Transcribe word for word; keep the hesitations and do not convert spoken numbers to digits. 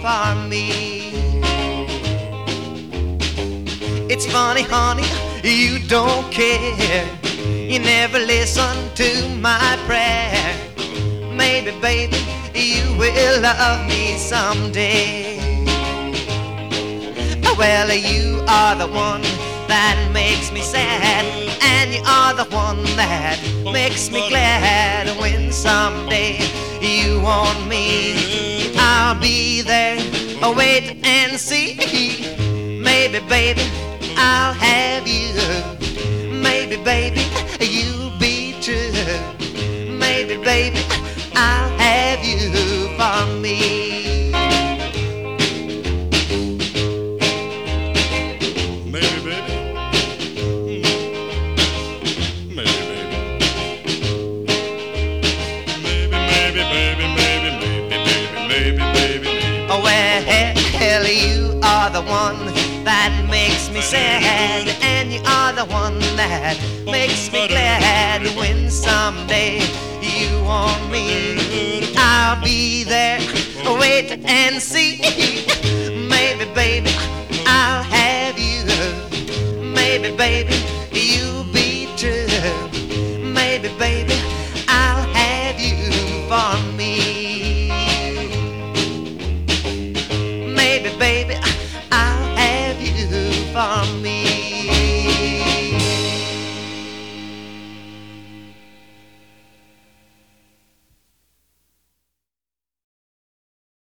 for me. It's funny, honey, you don't care. You never listen to my prayer. Maybe, baby, you will love me someday. Well, you are the one that makes me sad, and you are the one that makes me glad. When someday you want me, I'll be there. Oh, wait and see. Maybe, baby, I'll have you. Maybe, baby, you'll be true. Maybe, baby, I'll have you for me. You are the one that makes me sad, and you are the one that makes me glad. When someday you want me, I'll be there. Wait and see.